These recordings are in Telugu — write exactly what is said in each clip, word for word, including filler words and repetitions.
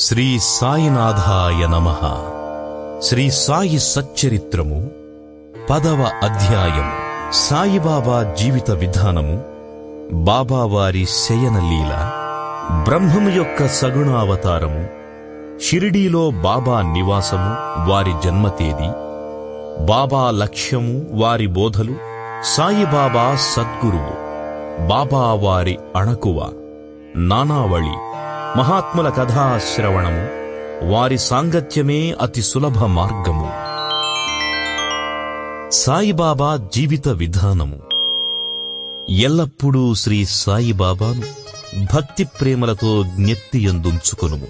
శ్రీ సాయినాథాయ నమః. శ్రీ సాయి సచ్చరిత్రము పదవ అధ్యాయం. సాయిబాబా జీవిత విధానము, బాబావారి శయనలీల, బ్రహ్మము యొక్క సగుణావతారము, షిరిడీలో బాబా నివాసము, వారి జన్మతేదీ, బాబా లక్ష్యము, వారి బోధలు, సాయిబాబా సద్గురువు, బాబా వారి అణకువ, నానావళి, మహాత్ముల కథాశ్రవణము, వారి సాంగత్యమే అతి సులభ మార్గము. సాయిబాబా జీవిత విధానము. ఎల్లప్పుడూ శ్రీ సాయిబాబాను భక్తి ప్రేమలతో జ్ఞప్తియందుంచుకొనుము.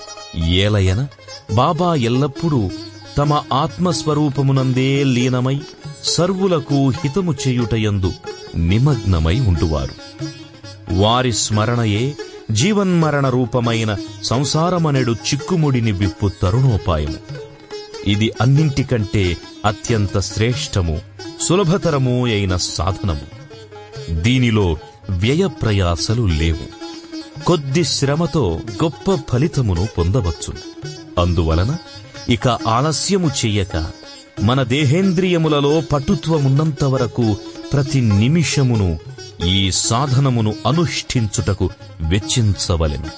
ఏలయన బాబా ఎల్లప్పుడూ తమ ఆత్మస్వరూపమునందే లీనమై సర్వులకు హితము చేయుటయందు నిమగ్నమై ఉండువారు. వారి స్మరణయే జీవన్మరణ రూపమైన సంసారమనెడు చిక్కుముడిని విప్పు తరుణోపాయము. ఇది అన్నింటికంటే అత్యంత శ్రేష్టము, సులభతరము అయిన సాధనము. దీనిలో వ్యయప్రయాసలు లేవు. కొద్ది శ్రమతో గొప్ప ఫలితమును పొందవచ్చు. అందువలన ఇక ఆలస్యము చెయ్యక మన దేహేంద్రియములలో పటుత్వమున్నంత వరకు ప్రతి నిమిషమును ఈ సాధనమును అనుష్ఠించుటకు వెచ్చించవలెను.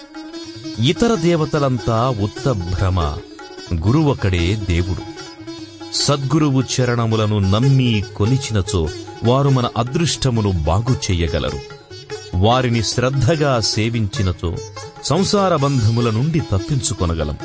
ఇతర దేవతలంతా ఉత్త భ్రమ, గురువొకడే దేవుడు. సద్గురువు చరణములను నమ్మి కొలిచినచో వారు మన అదృష్టమును బాగు చెయ్యగలరు. వారిని శ్రద్ధగా సేవించినచో సంసార బంధముల నుండి తప్పించుకొనగలం.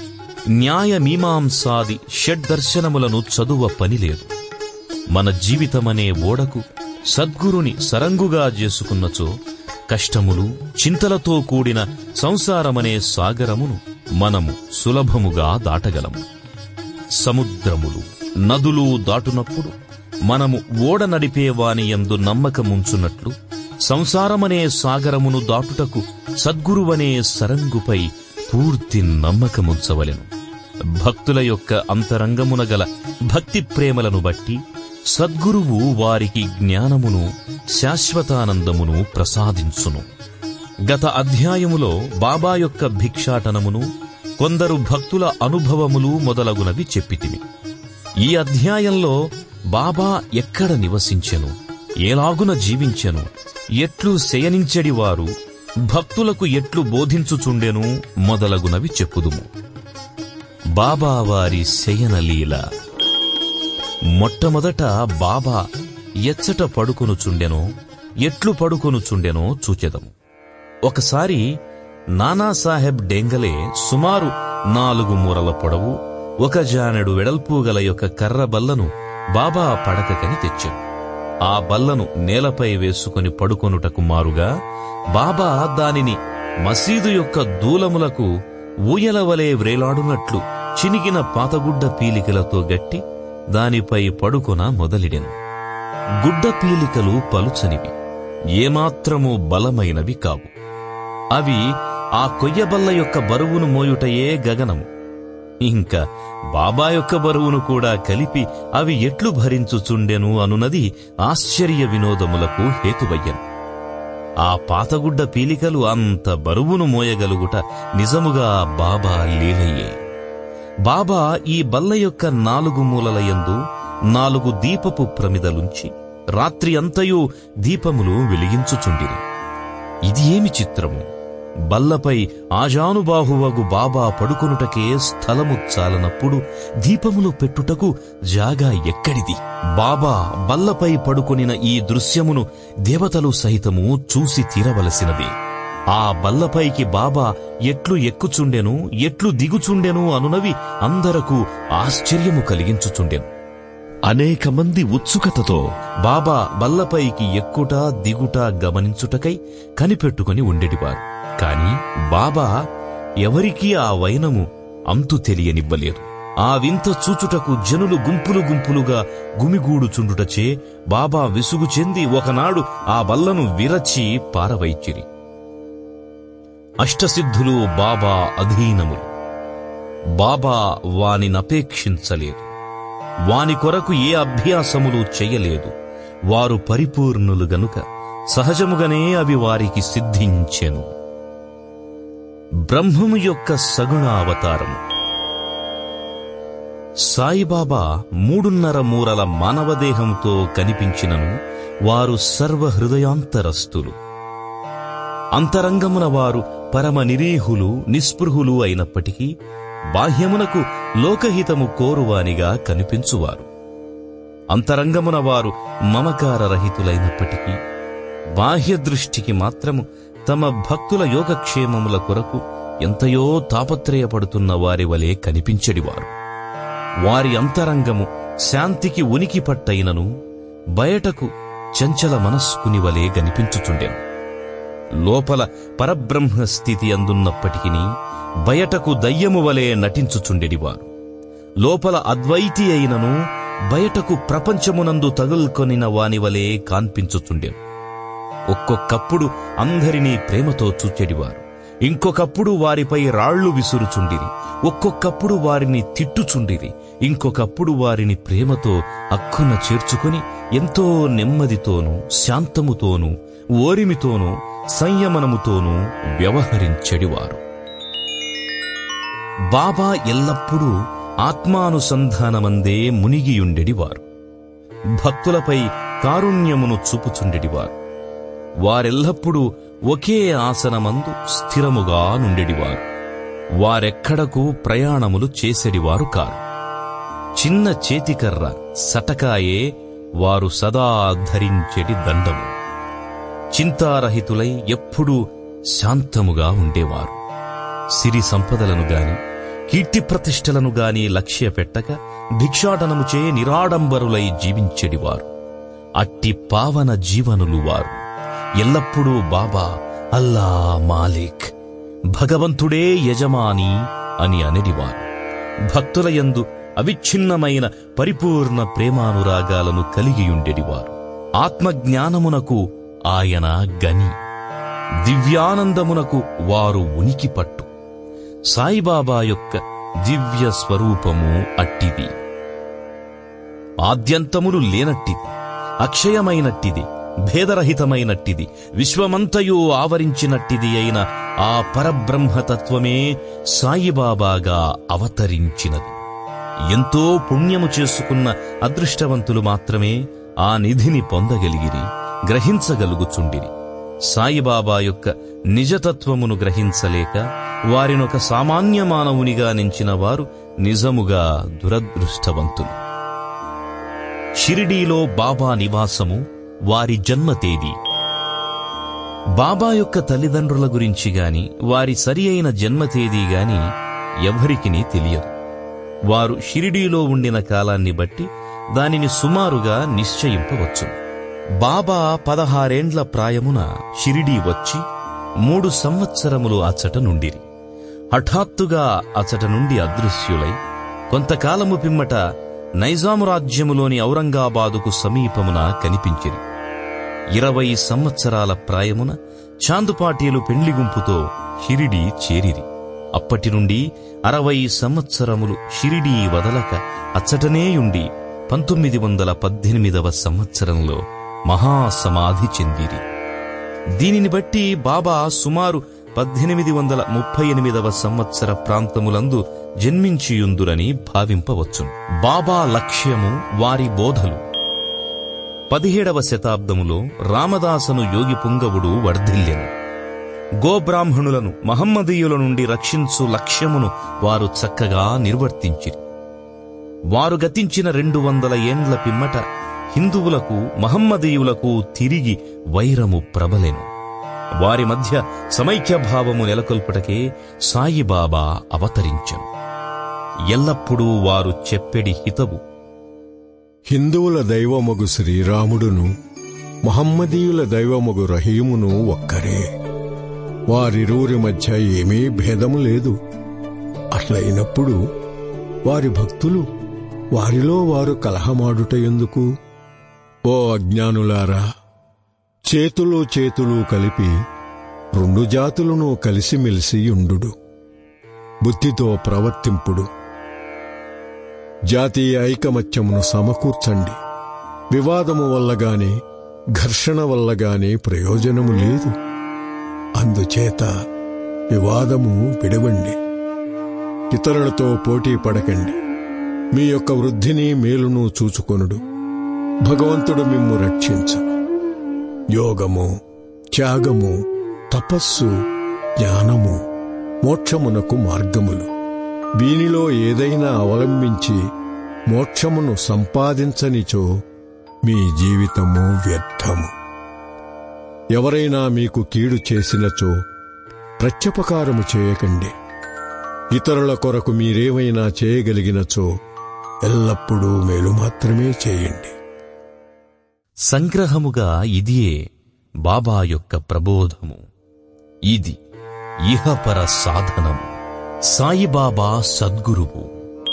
న్యాయ మీమాంసాది షడ్దర్శనములను చదువ పనిలేదు. మన జీవితమనే ఓడకు సద్గురుని సరంగుగా చేసుకున్నచో కష్టములు, చింతలతో కూడిన సంసారమనే సాగరమును మనము సులభముగా దాటగలము. సముద్రములు, నదులు దాటునప్పుడు మనము ఓడ నడిపేవాని యందు నమ్మకముంచున్నట్లు సంసారమనే సాగరమును దాటుటకు సద్గురువనే సరంగుపై పూర్తి నమ్మకముంచవలెను. భక్తుల యొక్క అంతరంగమున గల భక్తి ప్రేమలను బట్టి సద్గురువు వారికి జ్ఞానమును, శాశ్వతానందమును ప్రసాదించును. గత అధ్యాయములో బాబా యొక్క భిక్షాటనమును, కొందరు భక్తుల అనుభవములు మొదలగునవి చెప్పితిమి. ఈ అధ్యాయంలో బాబా ఎక్కడ నివసించెను, ఏలాగున జీవించెను, ఎట్లు శయనించెడివారు, భక్తులకు ఎట్లు బోధించుచుండెను మొదలగునవి చెప్పుదుము. బాబావారి శయనలీల. మొట్టమొదట బాబా ఎచ్చట పడుకొనుచుండెనో, ఎట్లు పడుకొనుచుండెనో చూచెదము. ఒకసారి నానాసాహెబ్ డేంగలే సుమారు నాలుగు మూరల పొడవు, ఒక జానెడు వెడల్పు గల యొక్క కర్ర బల్లను బాబా పడకకని తెచ్చాడు. ఆ బల్లను నేలపై వేసుకుని పడుకొనుటకు మారుగా బాబా దానిని మసీదు యొక్క దూలములకు ఊయలవలే వ్రేలాడునట్లు చినిగిన పాతగుడ్డ పీలికలతో గట్టి దానిపై పడుకొన మొదలిడెను. గుడ్డ పీలికలు పలుచనివి, ఏమాత్రము బలమైనవి కావు. అవి ఆ కొయ్యబల్ల యొక్క బరువును మోయుటయే గగనము. ఇంకా బాబా యొక్క బరువును కూడా కలిపి అవి ఎట్లు భరించుచుండెను అనునది ఆశ్చర్య వినోదములకు హేతువయ్యను. ఆ పాతగుడ్డ పీలికలు అంత బరువును మోయగలుగుట నిజముగా బాబా లీలయ్యే. బాబా ఈ బల్ల యొక్క నాలుగు మూలలయందు నాలుగు దీపపు ప్రమిదలుంచి రాత్రి అంతయు దీపములు వెలిగించుచుండిరి. ఇది ఏమి చిత్రము! బల్లపై ఆజానుబాహువగు బాబా పడుకొనుటకే స్థలము చాలనప్పుడు దీపములు పెట్టుటకు జాగా ఎక్కడిది? బాబా బల్లపై పడుకొనిన ఈ దృశ్యమును దేవతలు సహితము చూసి తీరవలసినది. ఆ బల్లపైకి బాబా ఎట్లు ఎక్కుచుండెను, ఎట్లు దిగుచుండెను అనునవి అందరకు ఆశ్చర్యము కలిగించుచుండెను. అనేక మంది ఉత్సుకతతో బాబా బల్లపైకి ఎక్కుట దిగుట గమనించుటకై కనిపెట్టుకుని ఉండేటివారు. కాని బాబా ఎవరికీ ఆ వైనము అంతు తెలియనివ్వలేదు. ఆ వింత చూచుటకు జనులు గుంపులు గుంపులుగా గుమిగూడుచుండుటచే బాబా విసుగు చెంది ఒకనాడు ఆ బల్లను విరచి పారవైచిరి. అష్టసిద్ధులు బాబా అధీనములు. బాబా వానినపేక్షించలేదు. వాని కొరకు ఏ అభ్యాసములు చెయ్యలేదు. వారు పరిపూర్ణులు గనుక సహజముగానే అవి వారికి సిద్ధించెను. బ్రహ్మము యొక్క సగుణ అవతారము. సాయిబాబా మూడున్నర మూరల మానవదేహంతో కనిపించినను వారు సర్వహృదయాంతరస్థులు. అంతరంగమున వారు పరమ నిరీహులు, నిస్పృహులు అయినప్పటికీ బాహ్యమునకు లోకహితము కోరువానిగా కనిపించువారు. అంతరంగమున వారు మమకారరహితులైనప్పటికీ బాహ్య దృష్టికి మాత్రము తమ భక్తుల యోగక్షేమముల కొరకు ఎంతయో తాపత్రయపడుతున్న వారి వలె కనిపించెడివారు. వారి అంతరంగము శాంతికి ఉనికి పట్టైనను బయటకు చంచల మనస్కుని వలె కనిపించుచుండెను. లోపల పరబ్రహ్మ స్థితి అందున్నప్పటికీ బయటకు దయ్యము వలె నటించుచుండెడివారు. లోపల అద్వైతి అయినను బయటకు ప్రపంచమునందు తగుల్కొనిన వాని వలె కాన్పించుచుండెను. ఒక్కొక్కప్పుడు అందరినీ ప్రేమతో చూచెడివారు, ఇంకొకప్పుడు వారిపై రాళ్లు విసురుచుండిరి. ఒక్కొక్కప్పుడు వారిని తిట్టుచుండిరి, ఇంకొకప్పుడు వారిని ప్రేమతో అక్కున చేర్చుకుని ఎంతో నెమ్మదితోనూ శాంతముతోనూ ఓరిమితోనూ సంయమనముతోనూ వ్యవహరించెడివారు. బాబా ఎల్లప్పుడూ ఆత్మానుసంధానమందే మునిగియుండెడివారు. భక్తులపై కారుణ్యమును చూపుచుండెడివారు. వారెల్లప్పుడూ ఒకే ఆసనమందు స్థిరముగా నుండెడివారు. వారెక్కడకు ప్రయాణములు చేసెడివారు కారు. చిన్న చేతికర్ర సటకాయే వారు సదా ధరించెడి దండము. చింతారహితులై ఎప్పుడూ శాంతముగా ఉండేవారు. సిరి సంపదలను గాని కీర్తి ప్రతిష్టలను గాని లక్ష్య పెట్టక భిక్షాటనముచే నిరాడంబరులై జీవించెడివారు. అట్టి పావన జీవనులు వారు. ఎల్లప్పుడూ బాబా అల్లా మాలిక్, భగవంతుడే యజమాని అని అనెడివారు. భక్తులయందు అవిచ్ఛిన్నమైన పరిపూర్ణ ప్రేమానురాగాలను కలిగియుండెడివారు. ఆత్మజ్ఞానమునకు ఆయన గని, దివ్యానందమునకు వారు ఉనికి పట్టు. సాయిబాబా యొక్క దివ్య స్వరూపము అట్టిది. ఆద్యంతములు లేనట్టిది, అక్షయమైనట్టిది, భేదరహితమైనట్టిది, విశ్వమంతయు ఆవరించినట్టిది అయిన ఆ పరబ్రహ్మతత్వమే సాయిబాబాగా అవతరించినది. ఎంతో పుణ్యము చేసుకున్న అదృష్టవంతులు మాత్రమే ఆ నిధిని పొందగలిగిరి, గ్రహించగలుగుచుండిరి. సాయిబాబా యొక్క నిజతత్వమును గ్రహించలేక వారినొక సామాన్య మానవునిగా నించిన వారు నిజముగా దురదృష్టవంతులు. షిరిడీలో బాబా నివాసము, వారి జన్మ తేదీ. బాబా యొక్క తల్లిదండ్రుల గురించి గాని వారి సరి అయిన జన్మ తేదీ గాని ఎవరికినీ తెలియదు. వారు షిరిడీలో ఉండిన కాలాన్ని బట్టి దానిని సుమారుగా నిశ్చయింపవచ్చు. బాబా పదహారేండ్ల ప్రాయమున షిరిడీ వచ్చి మూడు సంవత్సరములు అచ్చట నుండిరి. హఠాత్తుగా అచ్చట నుండి అదృశ్యులై కొంతకాలము పిమ్మట నైజాము రాజ్యములోని ఔరంగాబాదుకు సమీపమున కనిపించిరి. ఇరవై సంవత్సరాల ప్రాయమున చాందుపాటీలు పెండ్లి గుంపుతో షిరిడీ చేరిరి. అప్పటి నుండి అరవై సంవత్సరములు షిరిడీ వదలక అచ్చటనేయుండి పంతొమ్మిది వందల పద్దెనిమిదవ సంవత్సరంలో మహాసమాధి చెందిరి. దీనిని బట్టి బాబా సుమారు పద్దెనిమిది వందల ముప్పై ఎనిమిదవ సంవత్సర ప్రాంతములందు జన్మించియుందురని భావింపవచ్చును. బాబా లక్ష్యము, వారి బోధలు. పదిహేడవ శతాబ్దములో రామదాసను యోగి పుంగవుడు వర్ధిల్లెను. గోబ్రాహ్మణులను మహమ్మదీయుల నుండి రక్షించు లక్ష్యమును వారు చక్కగా నిర్వర్తించిరి. వారు గతించిన రెండు వందల ఏండ్ల పిమ్మట హిందువులకు మహమ్మదీయులకు తిరిగి వైరము ప్రబలెను. వారి మధ్య సమైక్యభావము నెలకొల్పుటకే సాయిబాబా అవతరించెను. ఎల్లప్పుడూ వారు చెప్పెడి హితవు, హిందువుల దైవమగు శ్రీరాముడును మహమ్మదీయుల దైవమగు రహీమును ఒక్కరే. వారిరువురి మధ్య ఏమీ భేదము లేదు. అట్లయినప్పుడు వారి భక్తులు వారిలో వారు కలహమాడుట ఎందుకు? ఓ అజ్ఞానులారా, చేతులు చేతులు కలిపి రెండు జాతులను కలిసిమెలిసి యుండుడు, బుద్ధితో ప్రవర్తింపుడు. జాతీయ ఐకమత్యమును సమకూర్చండి. వివాదము వల్లగాని ఘర్షణ వల్లగాని ప్రయోజనము లేదు. అందుచేత వివాదము విడవండి. ఇతరులతో పోటీ పడకండి. మీ యొక్క వృద్ధిని మేలును చూచుకొనుడు. భగవంతుడు మిమ్ము రక్షించును. యోగము, త్యాగము, తపస్సు, జ్ఞానము మోక్షమునకు మార్గములు. వీనిలో ఏదైనా అవలంబించి మోక్షమును సంపాదించనిచో మీ జీవితము వ్యర్థము. ఎవరైనా మీకు కీడు చేసినచో ప్రత్యుపకారము చేయకండి. ఇతరుల కొరకు మీరేమైనా చేయగలిగినచో ఎల్లప్పుడూ మేలు మాత్రమే చేయండి. సంగ్రహముగా ఇదియే బాబా యొక్క ప్రబోధము. ఇది ఇహపర సాధనము. సాయిబాబా సద్గురువు.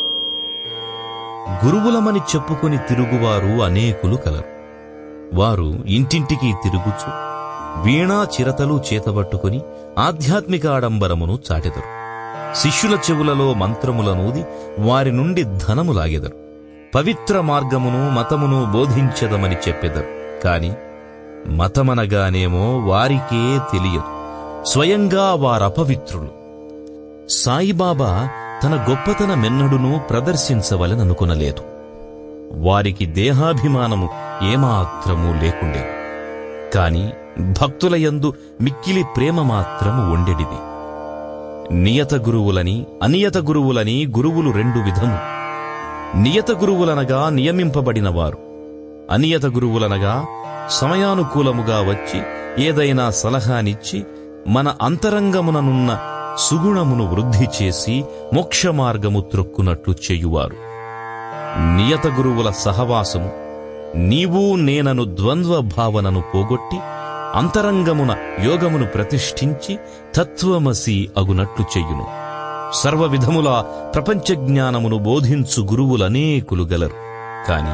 గురువులమని చెప్పుకొని తిరుగువారు అనేకులు కలరు. వారు ఇంటింటికి తిరుగుచు వీణా చిరతలు చేతబట్టుకుని ఆధ్యాత్మిక ఆడంబరమును చాటెదరు. శిష్యుల చెవులలో మంత్రములనూది వారి నుండి ధనము లాగెదరు. పవిత్ర మార్గమును మతమును బోధించదమని చెప్పెదరు. కాని మతమనగానేమో వారికే తెలియదు. స్వయంగా వారపవిత్రులు. సాయిబాబా తన గొప్పతన మెన్నడునూ ప్రదర్శించవలననుకొనలేదు. వారికి దేహాభిమానము ఏమాత్రమూ లేకుండేది. కాని భక్తులయందు మిక్కిలి ప్రేమ మాత్రము ఉండెడిది. నియత గురువులని అనియత గురువులని గురువులు రెండు విధము. నియత గురువులనగా నియమింపబడినవారు. అనియత గురువులనగా సమయానుకూలముగా వచ్చి ఏదైనా సలహానిచ్చి మన అంతరంగముననున్న సుగుణమును వృద్ధి చేసి మోక్షమార్గము త్రొక్కునట్లు చేయువారు. నియత గురువుల సహవాసము నీవు నేనను ద్వంద్వ భావనను పోగొట్టి అంతరంగమున యోగమును ప్రతిష్ఠించి తత్వమసి అగునట్లు చెయ్యును. సర్వవిధముల ప్రపంచ జ్ఞానమును బోధించు గురువులనేకులు గలరు. కాని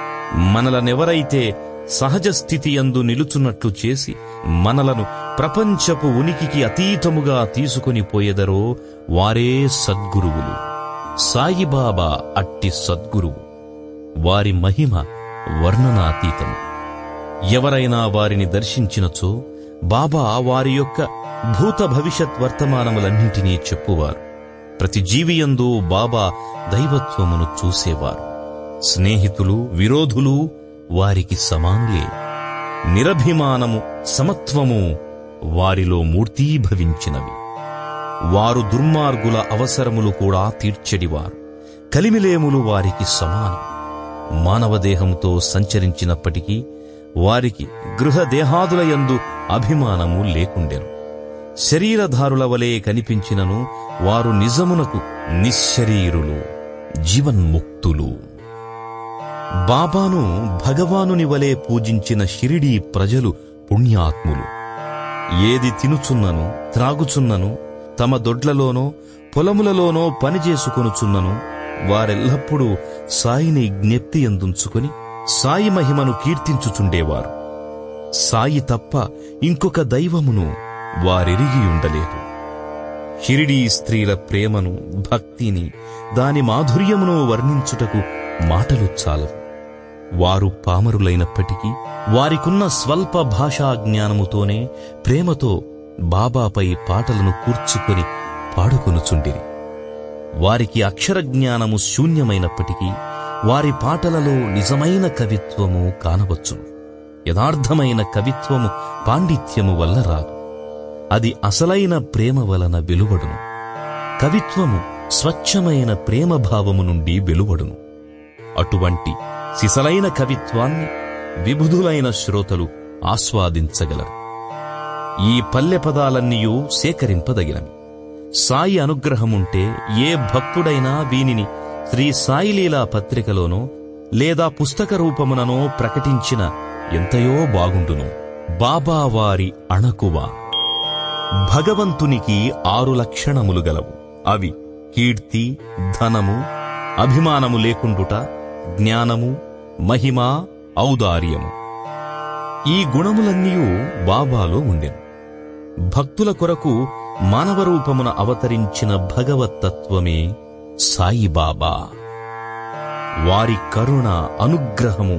మనలనెవరైతే సహజ స్థితియందు నిలుచున్నట్లు చేసి మనలను ప్రపంచపు ఉనికికి అతీతముగా తీసుకుని పోయెదరో వారే సద్గురువులు. సాయిబాబా అట్టి సద్గురువు. వారి మహిమ వర్ణనాతీతము. ఎవరైనా వారిని దర్శించినచో బాబా వారి యొక్క భూత భవిష్యత్ వర్తమానములన్నింటినీ చెప్పువారు. ప్రతి జీవియందు బాబా దైవత్వమును చూసేవారు. స్నేహితులు విరోధులు వారికి సమానులే. నిరభిమానము సమత్వము వారిలో మూర్తీభవించినవి. వారు దుర్మార్గుల అవసరములు కూడా తీర్చెడివారు. కలిమిలేములు వారికి సమానం. మానవదేహంతో సంచరించినప్పటికీ వారికి గృహదేహాదులయందు అభిమానము లేకుండెను. శరీరధారుల వలె కనిపించినను వారు నిజమునకు నిశ్శరీరులు, జీవన్ముక్తులు. బాబాను భగవానుని వలె పూజించిన షిరిడీ ప్రజలు పుణ్యాత్ములు. ఏది తినుచున్నను త్రాగుచున్నను తమ దొడ్లలోనో పొలములలోనో పనిచేసుకొనుచున్నను వారెల్లప్పుడూ సాయిని జ్ఞప్తి అందుంచుకొని సాయి మహిమను కీర్తించుచుండేవారు. సాయి తప్ప ఇంకొక దైవమును వారెరిగియుండలేదు. షిరిడీ స్త్రీల ప్రేమను భక్తిని దాని మాధుర్యమును వర్ణించుటకు మాటలు చాలవు. వారు పామరులైనప్పటికీ వారికున్న స్వల్ప భాషా జ్ఞానముతోనే ప్రేమతో బాబాపై పాటలను కూర్చుకొని పాడుకొనుచుండిరి. వారికి అక్షర జ్ఞానము శూన్యమైనప్పటికీ వారి పాటలలో నిజమైన కవిత్వము కానవచ్చును. యథార్థమైన కవిత్వము పాండిత్యము వల్ల రాదు. అది అసలైన ప్రేమ వలన వెలువడును. కవిత్వము స్వచ్ఛమైన ప్రేమభావము నుండి వెలువడును. అటువంటి సిసలైన కవిత్వాన్ని విబుధులైన శ్రోతలు ఆస్వాదించగలరు. ఈ పల్లె పదాలన్నీయూ సేకరింపదగినవి. సాయి అనుగ్రహముంటే ఏ భక్తుడైనా వీనిని శ్రీ సాయిలీలా పత్రికలోనో లేదా పుస్తక రూపముననో ప్రకటించిన ఎంతయో బాగుండును. బాబావారి అణకువ. భగవంతునికి ఆరు లక్షణములు గలవు. అవి కీర్తి, ధనము, అభిమానము లేకుండుట, జ్ఞానము, మహిమ, ఔదార్యము. ఈ గుణములన్నీయూ బాబాలో ఉండెను. భక్తుల కొరకు మానవ రూపమున అవతరించిన భగవత్తత్వమే సాయిబాబా. వారి కరుణ అనుగ్రహము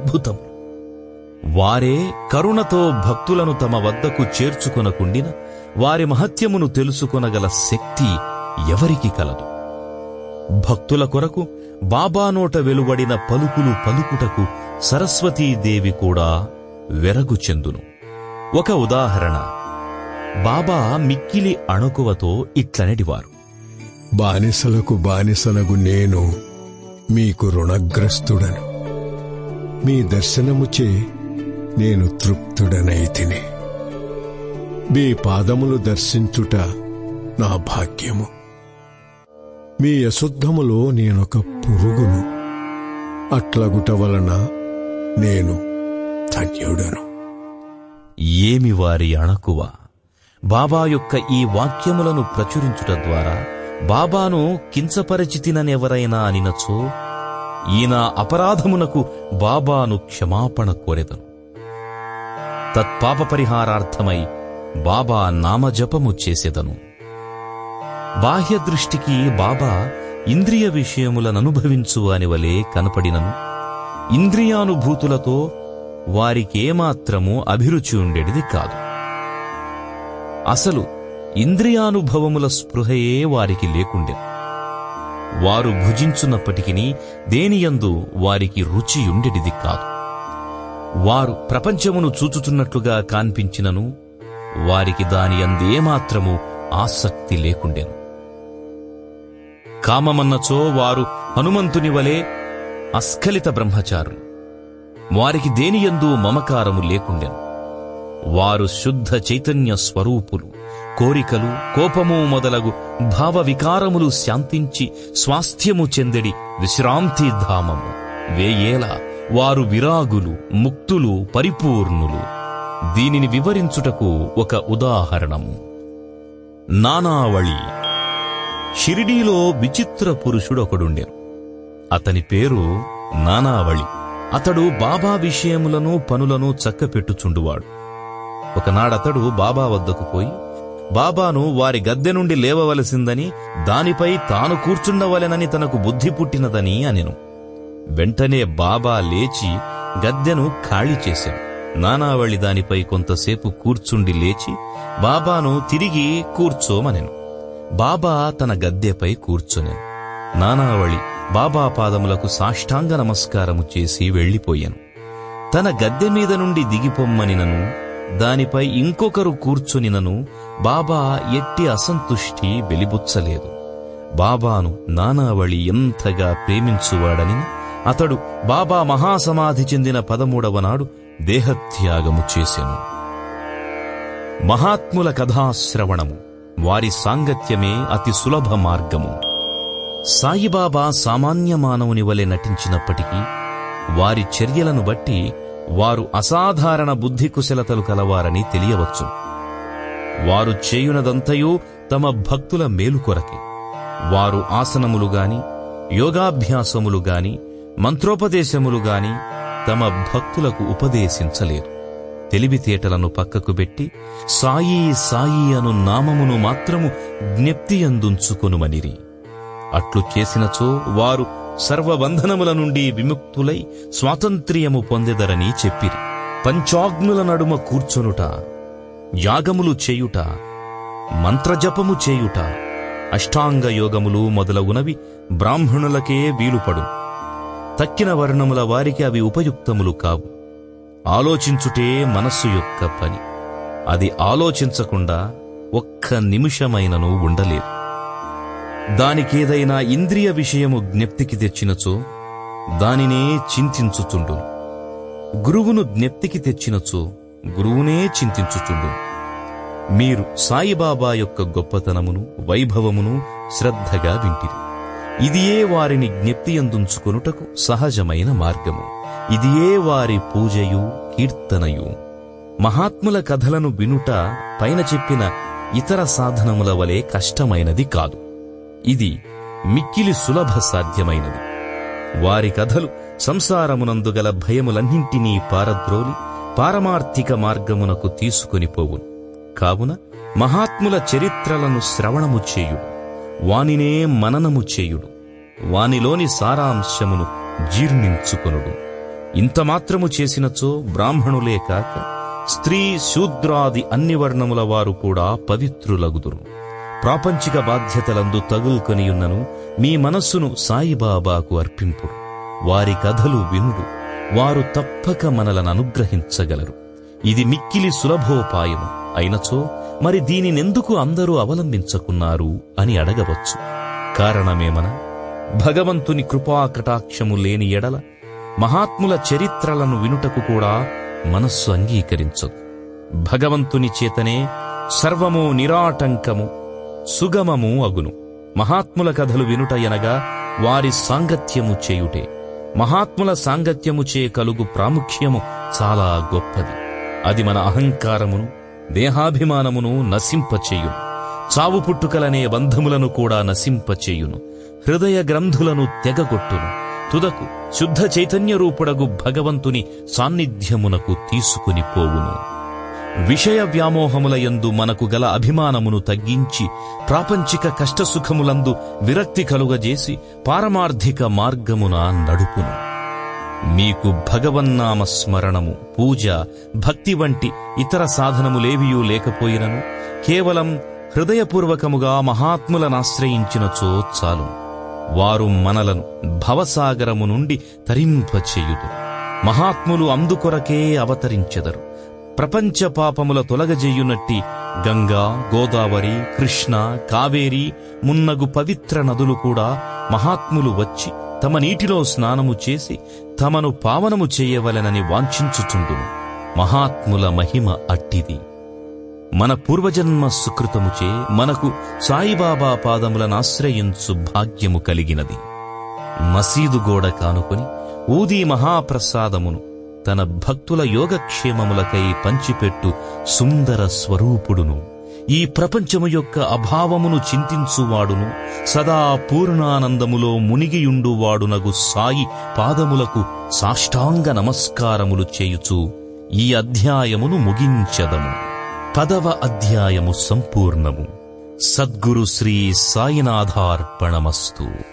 అద్భుతము. వారే కరుణతో భక్తులను తమ వద్దకు చేర్చుకొనకుండిన వారి మహత్యమును తెలుసుకొనగల శక్తి ఎవరికి కలదు? భక్తుల కొరకు బాబా నోట వెలువడిన పలుకులు పలుకుటకు సరస్వతీదేవి కూడా వెరగు చెందును. ఒక ఉదాహరణ. బాబా మిక్కిలి అణకువతో ఇట్లనడివారు: బానిసలకు బానిసనగు నేను మీకు రుణగ్రస్తుడను. మీ దర్శనముచే నేను తృప్తుడనైతిని. మీ పాదములు దర్శించుట నా భాగ్యము. మీ అశుద్ధములో నేనొక పురుగును. అట్లగుట వలన నేను ధన్యుడను. ఏమి వారి అణకువ! బాబా యొక్క ఈ వాక్యములను ప్రచురించుట ద్వారా బాబాను కించపరచితిననెవరైనా అనినచో, ఈయన అపరాధమునకు బాబాను క్షమాపణ కోరెదను. తత్పాప పరిహారార్థమై బాబా నామజపము చేసెదను. బాహ్య దృష్టికి బాబా ఇంద్రియ విషయములననుభవించు అనివలే కనపడినను, ఇంద్రియానుభూతులతో వారికేమాత్రము అభిరుచి ఉండేది కాదు. అసలు ఇంద్రియానుభవముల స్పృహయే వారికి లేకుండె. వారు భుజించున్నప్పటికీ దేనియందు వారికి రుచియుండెడిది కాదు. వారు ప్రపంచమును చూచుచున్నట్లుగా కాన్పించినను వారికి దాని అందేమాత్రము ఆసక్తి లేకుండెను. కామమన్నచో వారు హనుమంతుని వలె అస్ఖలిత బ్రహ్మచారులు. వారికి దేనియందు మమకారము లేకుండెను. వారు శుద్ధ చైతన్య స్వరూపులు. కోరికలు, కోపము మొదలగు భావ వికారములు శాంతించి స్వాస్థ్యము చెందెడి విశ్రాంతి ధామము. వేయేల వారు విరాగులు, ముక్తులు, పరిపూర్ణులు. దీనిని వివరించుటకు ఒక ఉదాహరణము. నానావళి. షిరిడీలో విచిత్ర పురుషుడొకడుండెను. అతని పేరు నానావళి. అతడు బాబా విషయములను పనులను చక్కపెట్టుచుండువాడు. ఒకనాడతడు బాబా వద్దకు పోయి బాబాను వారి గద్దె నుండి లేవవలసిందని, దానిపై తాను కూర్చుండవలెనని తనకు బుద్ధి పుట్టినదని అనెను. వెంటనే బాబా లేచి గద్దెను ఖాళీ చేశాడు. నానావళి దానిపై కొంతసేపు కూర్చుండి లేచి బాబాను తిరిగి కూర్చోమనెను. బాబా తన గద్దెపై కూర్చొనెను. నానావళి బాబా పాదములకు సాష్టాంగ నమస్కారము చేసి వెళ్లిపోయాను. తన గద్దె మీద నుండి దిగిపొమ్మనినను, దానిపై ఇంకొకరు కూర్చొనినను బాబా ఎట్టి అసంతుష్టి వెలిబుచ్చలేదు. బాబాను నానావళి ఎంతగా ప్రేమించువాడని అతడు బాబా మహాసమాధి చెందిన పదమూడవ నాడు దేహత్యాగము చేసెను. మహాత్ముల కథాశ్రవణము, వారి సాంగత్యమే అతి సులభ మార్గము. సాయిబాబా సామాన్య మానవుని వలె నటించినప్పటికీ వారి చర్యలను బట్టి వారు అసాధారణ బుద్ధి కుశలతలు కలవారని తెలియవచ్చు. వారు చేయునదంతయూ తమ భక్తుల మేలు కొరకే. వారు ఆసనములు గాని, యోగాభ్యాసములు గాని, మంత్రోపదేశములు గాని తమ భక్తులకు ఉపదేశించలేదు. తెలివితేటలను పక్కకు పెట్టి సాయి సాయి అను నామమును మాత్రము జ్ఞప్తియందుంచుకొనుమనిరి. అట్లు చేసినచో వారు సర్వబంధనముల నుండి విముక్తులై స్వాతంత్ర్యము పొందెదరని చెప్పిరి. పంచాగ్నుల నడుమ కూర్చొనుట, యాగములు చేయుట, మంత్రజపము చేయుట, అష్టాంగ యోగములు మొదలగునవి బ్రాహ్మణులకే వీలుపడు. తక్కిన వర్ణముల వారికి అవి ఉపయుక్తములు కావు. ఆలోచించుటే మనస్సు యొక్క పని. అది ఆలోచించకుండా ఒక్క నిమిషమైనను ఉండలేదు. దానికేదైనా ఇంద్రియ విషయము జ్ఞప్తికి తెచ్చినచో దానినే చింతించుచుండును. గురువును జ్ఞప్తికి తెచ్చినచో గురువునే చింతించుచుండును. మీరు సాయిబాబా యొక్క గొప్పతనమును, వైభవమును శ్రద్ధగా వింటిరి. ఇదియే వారిని జ్ఞప్తియందుంచుకొనుటకు సహజమైన మార్గము. ఇదియే వారి పూజయు కీర్తనయు. మహాత్ముల కథలను వినుట పైన చెప్పిన ఇతర సాధనముల వలె కష్టమైనది కాదు. ఇది మిక్కిలి సులభ సాధ్యమైనది. వారి కథలు సంసారమునందుగల భయములన్నింటినీ పారద్రోలి పారమార్థిక మార్గమునకు తీసుకొనిపోవును. కావున మహాత్ముల చరిత్రలను శ్రవణము చేయుడు, వానినే మననము చేయుడు, వానిలోని సారాంశమును జీర్ణించుకొనుడు. ఇంత మాత్రము చేసినచో బ్రాహ్మణులే కాక స్త్రీ శూద్రాది అన్ని వర్ణముల వారు కూడా పవిత్రులగుదురు. ప్రాపంచిక బాధ్యతలందు తగులుకొనియున్నను మీ మనస్సును సాయిబాబాకు అర్పింపుడు. వారి కథలు వినుడు, వారు తప్పక మనలను అనుగ్రహించగలరు. ఇది మిక్కిలి సులభోపాయము అయినచో మరి దీనినెందుకు అందరూ అవలంబించకున్నారు అని అడగవచ్చు. కారణమేమన, భగవంతుని కృపాకటాక్షము లేని ఎడల మహాత్ముల చరిత్రలను వినుటకు కూడా మనస్సు అంగీకరించదు. భగవంతుని చేతనే సర్వము నిరాటంకము సుగమము అగును. మహాత్ముల కథలు వినుట ఎనగా వారి సాంగత్యము చేయుటే. మహాత్ముల సాంగత్యము చే కలుగు ప్రాముఖ్యము చాలా గొప్పది. అది మన అహంకారమును దేహాభిమానమును నశింపచేయును. చావు పుట్టుకలనే బంధములను కూడా నశింపచేయును. హృదయ గ్రంథులను తెగగొట్టును. తుదకు శుద్ధ చైతన్య రూపుడగు భగవంతుని సాన్నిధ్యమునకు తీసుకుని పోవును. విషయ వ్యామోహముల యందు మనకు గల అభిమానమును తగ్గించి ప్రాపంచిక కష్టసుఖములందు విరక్తి కలుగజేసి పారమార్థిక మార్గమున నడుపును. మీకు భగవన్నామ స్మరణము, పూజ, భక్తి వంటి ఇతర సాధనములేవియూ లేకపోయినను కేవలం హృదయపూర్వకముగా మహాత్ములనాశ్రయించినచో చాలు. వారు మనలను భవసాగరము నుండి తరింపచేయుదురు. మహాత్ములు అందుకొరకే అవతరించెదరు. ప్రపంచ పాపముల తొలగజేయునట్టి గంగా, గోదావరి, కృష్ణ, కావేరి మున్నగు పవిత్ర నదులు కూడా మహాత్ములు వచ్చి తమ నీటిలో స్నానము చేసి తమను పావనము చేయవలెనని వాంఛించుచుండును. మహాత్ముల మహిమ అట్టిది. మన పూర్వజన్మ సుకృతముచే మనకు సాయిబాబా పాదములనాశ్రయించు భాగ్యము కలిగినది. మసీదు గోడ కానుకొని ఊదీ మహాప్రసాదమును తన భక్తుల యోగక్షేమములకై పంచిపెట్టు సుందర స్వరూపుడును, ఈ ప్రపంచము యొక్క అభావమును చింతించువాడును, సదా పూర్ణానందములో మునిగియుండువాడునగు సాయి పాదములకు సాష్టాంగ నమస్కారములు చేయుచు ఈ అధ్యాయమును ముగించెదము. పదవ అధ్యాయము సంపూర్ణము. సద్గురు శ్రీ సాయినాథార్పణమస్తు.